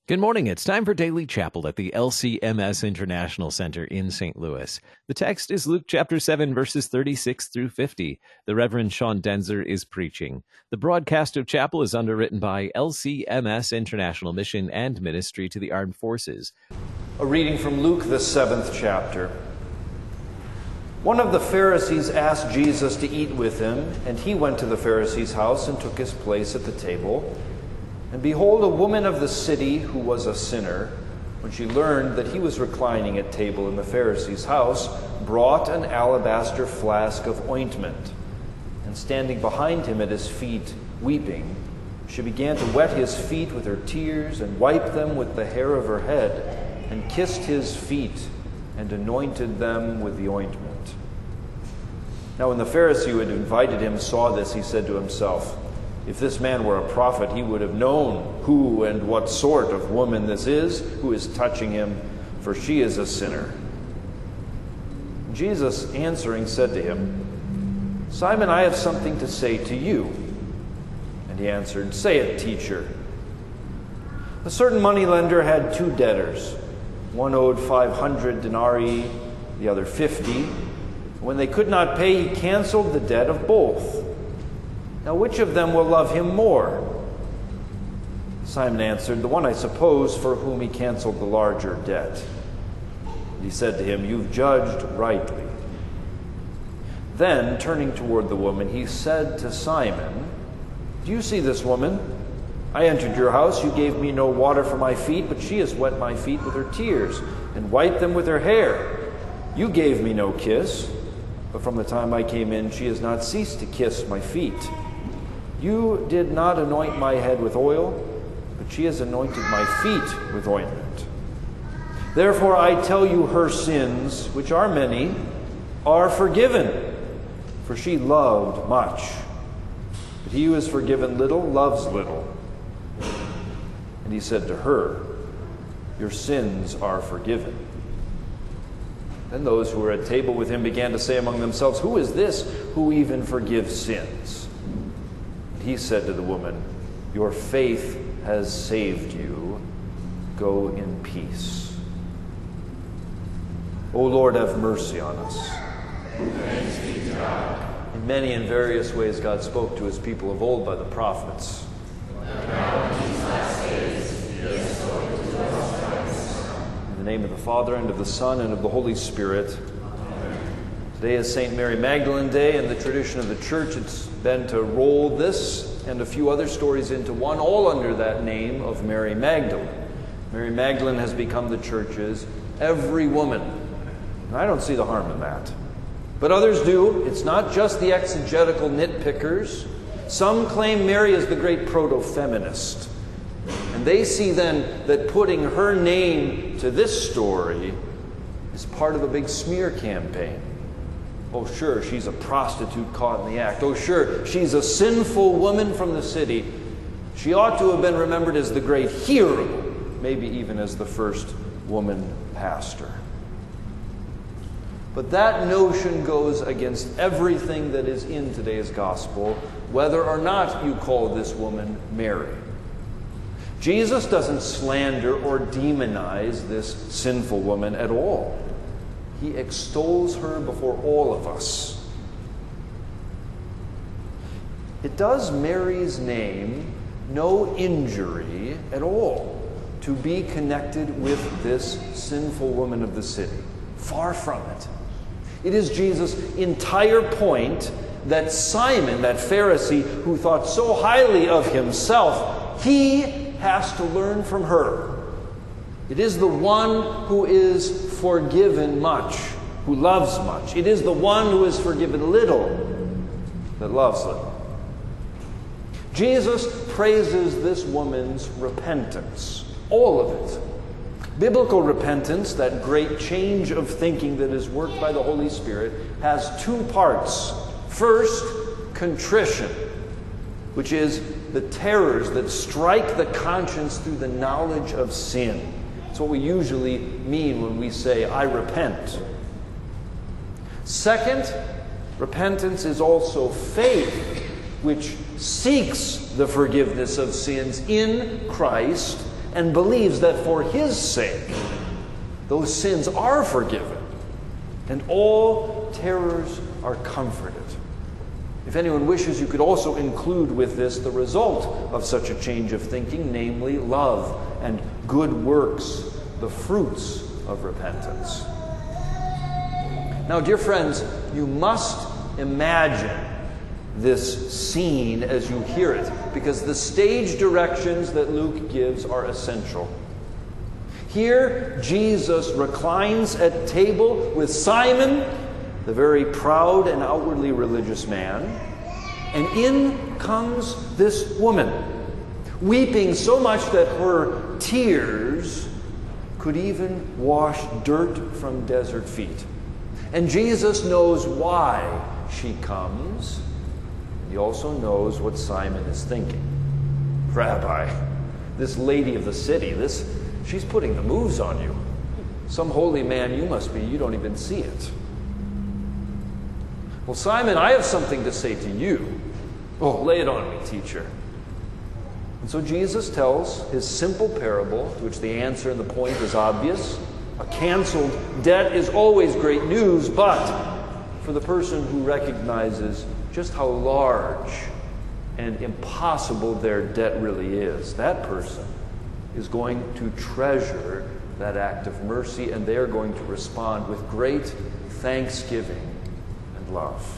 Good morning. It's time for Daily Chapel at the LCMS International Center in St. Louis. The text is Luke chapter 7, verses 36 through 50. The Reverend Sean Denzer is preaching. The broadcast of chapel is underwritten by LCMS International Mission and Ministry to the Armed Forces. A reading from Luke, the 7th chapter. One of the Pharisees asked Jesus to eat with him, and he went to the Pharisee's house and took his place at the table. And behold, a woman of the city who was a sinner, when she learned that he was reclining at table in the Pharisee's house, brought an alabaster flask of ointment. And standing behind him at his feet, weeping, she began to wet his feet with her tears and wipe them with the hair of her head, and kissed his feet and anointed them with the ointment. Now when the Pharisee who had invited him saw this, he said to himself, "If this man were a prophet, he would have known who and what sort of woman this is who is touching him, for she is a sinner." Jesus answering said to him, "Simon, I have something to say to you." And he answered, "Say it, teacher." A certain moneylender had two debtors. One owed 500 denarii, the other 50. When they could not pay, he canceled the debt of both. Now, which of them will love him more? Simon answered, "The one, I suppose, for whom he canceled the larger debt." And he said to him, "You've judged rightly." Then, turning toward the woman, he said to Simon, "Do you see this woman? I entered your house. You gave me no water for my feet, but she has wet my feet with her tears and wiped them with her hair. You gave me no kiss, but from the time I came in, she has not ceased to kiss my feet. You did not anoint my head with oil, but she has anointed my feet with ointment. Therefore I tell you, her sins, which are many, are forgiven, for she loved much. But he who is forgiven little loves little." And he said to her, "Your sins are forgiven." Then those who were at table with him began to say among themselves, "Who is this who even forgives sins?" He said to the woman, "Your faith has saved you. Go in peace." O Lord, have mercy on us. Thanks be to God. In many and various ways, God spoke to his people of old by the prophets. In the name of the Father, and of the Son, and of the Holy Spirit. Today is St. Mary Magdalene Day. In the tradition of the Church, it's been to roll this and a few other stories into one, all under that name of Mary Magdalene. Mary Magdalene has become the Church's every woman. And I don't see the harm in that. But others do. It's not just the exegetical nitpickers. Some claim Mary is the great proto-feminist. And they see then that putting her name to this story is part of a big smear campaign. Oh, sure, she's a prostitute caught in the act. Oh, sure, she's a sinful woman from the city. She ought to have been remembered as the great hero, maybe even as the first woman pastor. But that notion goes against everything that is in today's gospel, whether or not you call this woman Mary. Jesus doesn't slander or demonize this sinful woman at all. He extols her before all of us. It does Mary's name no injury at all to be connected with this sinful woman of the city. Far from it. It is Jesus' entire point that Simon, that Pharisee who thought so highly of himself, he has to learn from her. It is the one who is forgiven much, who loves much. It is the one who is forgiven little that loves little. Jesus praises this woman's repentance, all of it. Biblical repentance, that great change of thinking that is worked by the Holy Spirit, has two parts. First, contrition, which is the terrors that strike the conscience through the knowledge of sin. It's what we usually mean when we say, "I repent." Second, repentance is also faith, which seeks the forgiveness of sins in Christ and believes that for his sake, those sins are forgiven, and all terrors are comforted. If anyone wishes, you could also include with this the result of such a change of thinking, namely love and good works, the fruits of repentance. Now, dear friends, you must imagine this scene as you hear it, because the stage directions that Luke gives are essential. Here, Jesus reclines at table with Simon, the very proud and outwardly religious man, and in comes this woman, weeping so much that her tears could even wash dirt from desert feet. And Jesus knows why she comes. He also knows what Simon is thinking. Rabbi, this lady of the city, she's putting the moves on you. Some holy man you must be, you don't even see it. Well, Simon, I have something to say to you. Oh, lay it on me, teacher. And so Jesus tells his simple parable, to which the answer and the point is obvious. A canceled debt is always great news, but for the person who recognizes just how large and impossible their debt really is, that person is going to treasure that act of mercy, and they are going to respond with great thanksgiving and love.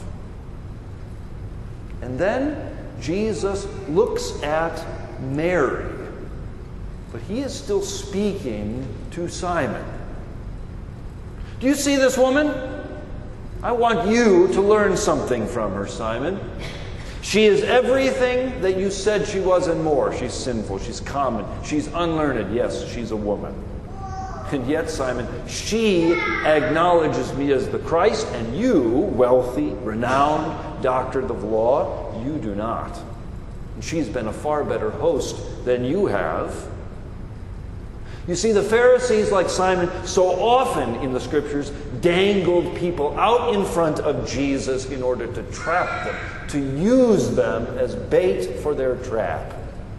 And then Jesus looks at Mary, but he is still speaking to Simon. Do you see this woman? I want you to learn something from her, Simon. She is everything that you said she was and more. She's sinful, she's common, she's unlearned. Yes, she's a woman. And yet, Simon, she acknowledges me as the Christ, and you, wealthy, renowned doctor of the law, you do not. And she's been a far better host than you have. You see, the Pharisees, like Simon, so often in the Scriptures dangled people out in front of Jesus in order to trap them, to use them as bait for their trap.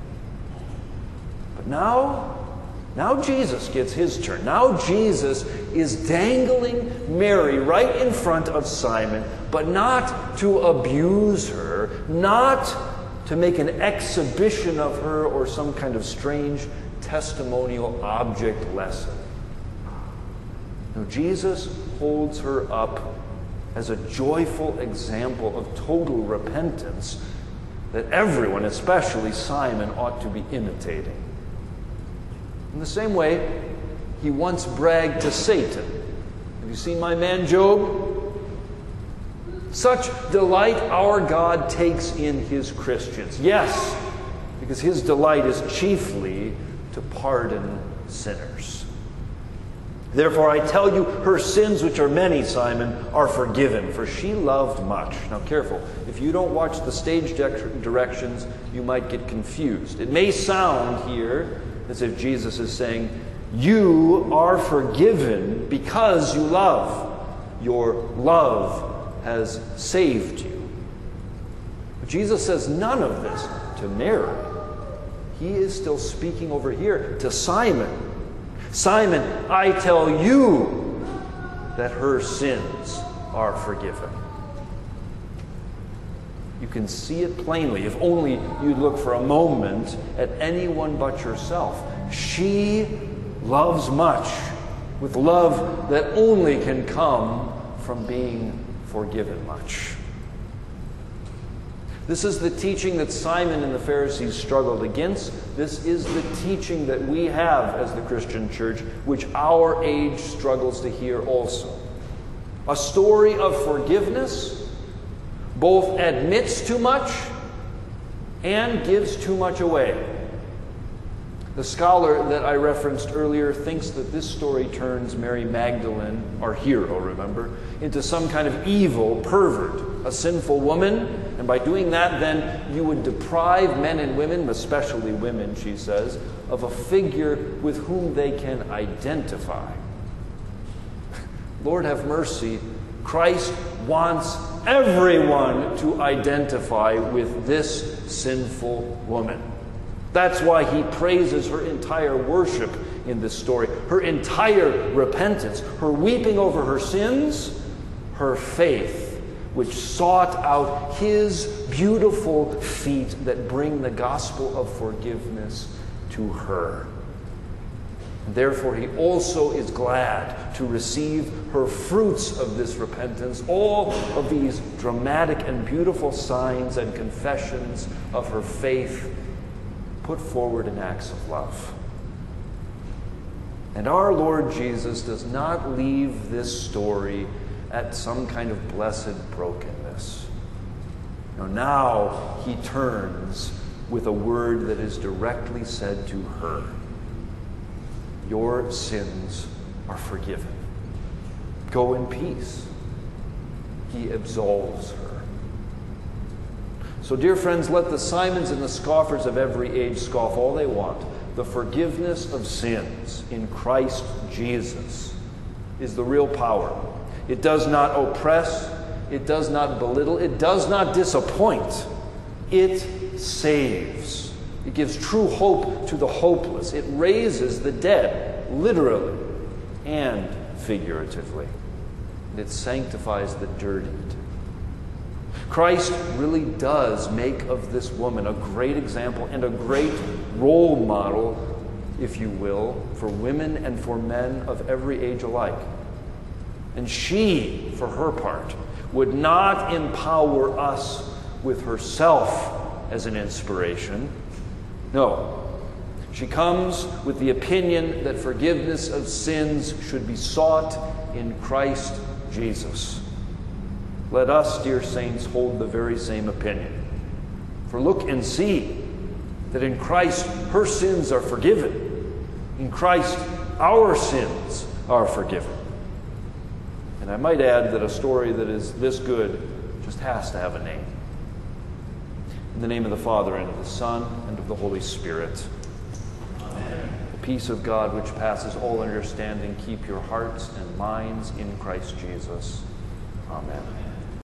But now Jesus gets his turn. Now Jesus is dangling Mary right in front of Simon, but not to abuse her, not to make an exhibition of her or some kind of strange testimonial object lesson. No, Jesus holds her up as a joyful example of total repentance that everyone, especially Simon, ought to be imitating. In the same way, he once bragged to Satan. Have you seen my man Job? Such delight our God takes in his Christians. Yes, because his delight is chiefly to pardon sinners. Therefore, I tell you, her sins, which are many, Simon, are forgiven, for she loved much. Now, careful. If you don't watch the stage directions, you might get confused. It may sound here as if Jesus is saying, you are forgiven because you love. Your love has saved you. But Jesus says none of this to Mary. He is still speaking over here to Simon. Simon, I tell you that her sins are forgiven. You can see it plainly if only you look for a moment at anyone but yourself. She loves much with love that only can come from being forgiven much. This is the teaching that Simon and the Pharisees struggled against. This is the teaching that we have as the Christian church, which our age struggles to hear also. A story of forgiveness both admits too much and gives too much away. The scholar that I referenced earlier thinks that this story turns Mary Magdalene, our hero, remember, into some kind of evil pervert, a sinful woman, and by doing that, then you would deprive men and women, especially women, she says, of a figure with whom they can identify. Lord have mercy. Christ wants everyone to identify with this sinful woman. That's why he praises her entire worship in this story, her entire repentance, her weeping over her sins, her faith, which sought out his beautiful feet that bring the gospel of forgiveness to her. And therefore, he also is glad to receive her fruits of this repentance, all of these dramatic and beautiful signs and confessions of her faith put forward in acts of love. And our Lord Jesus does not leave this story at some kind of blessed brokenness. No, now he turns with a word that is directly said to her. Your sins are forgiven. Go in peace. He absolves her. So, dear friends, let the Simons and the scoffers of every age scoff all they want. The forgiveness of sins in Christ Jesus is the real power. It does not oppress. It does not belittle. It does not disappoint. It saves. It gives true hope to the hopeless. It raises the dead, literally and figuratively. And it sanctifies the dirtied. Christ really does make of this woman a great example and a great role model, if you will, for women and for men of every age alike. And she, for her part, would not empower us with herself as an inspiration. No, she comes with the opinion that forgiveness of sins should be sought in Christ Jesus. Let us, dear saints, hold the very same opinion. For look and see that in Christ her sins are forgiven. In Christ our sins are forgiven. And I might add that a story that is this good just has to have a name. In the name of the Father, and of the Son, and of the Holy Spirit. Amen. The peace of God, which passes all understanding, keep your hearts and minds in Christ Jesus. Amen.